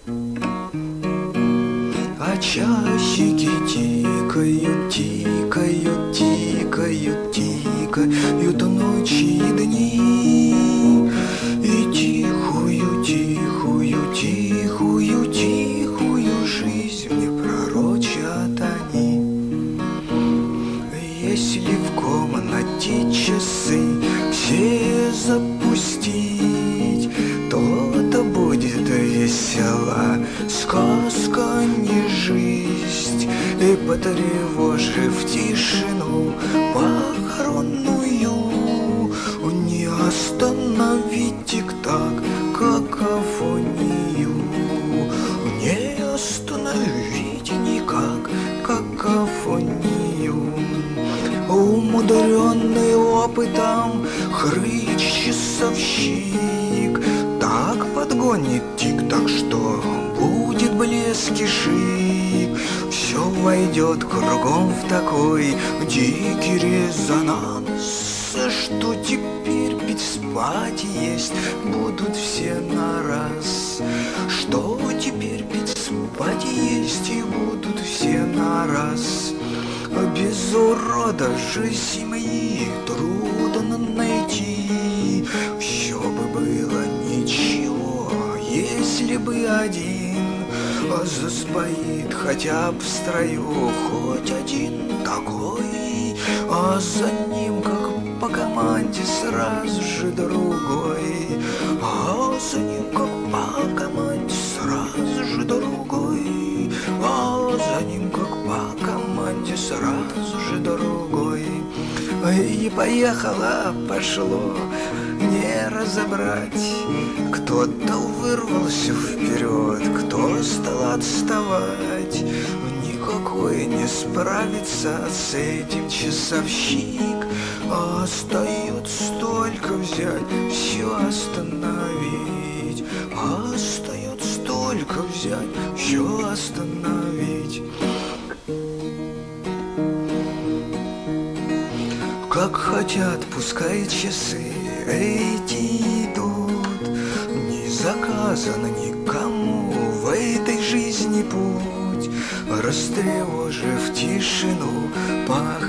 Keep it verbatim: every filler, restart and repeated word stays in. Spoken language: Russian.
А часики тикают, тикают, тикают, тикают ночи и дни. И тихую, тихую, тихую, тихую жизнь мне пророчат они. Если в комнате часы все запустить, то-то будет весела сказка, не жизнь. И потревожив тишину похоронную, не остановить тик-так какофонию, не остановить никак какофонию. Умудренный опытом хрыч-часовщик так подгонит тик-так, что будет блеск и шик. Все войдет кругом в такой дикий резонанс, что теперь пить спать есть будут все на раз. Что теперь пить спать есть и будут все на раз. Без урода же семьи трудно найти. Все бы было ничего, если бы один засбоит хотя бы в строю хоть один такой, а за ним, как по команде, сразу же другой, а за ним, как по команде, сразу же другой, а за ним, как по команде, сразу же другой. И поехало, пошло, не разобрать. Кто-то вырвался вперед, кто стал отставать. Никакой не справится с этим часовщик. Остается только взять, все остановить. Остается только взять, все остановить. Как хотят, пускай часы эти идут. Не заказан никому в этой жизни путь. Растревожив тишину по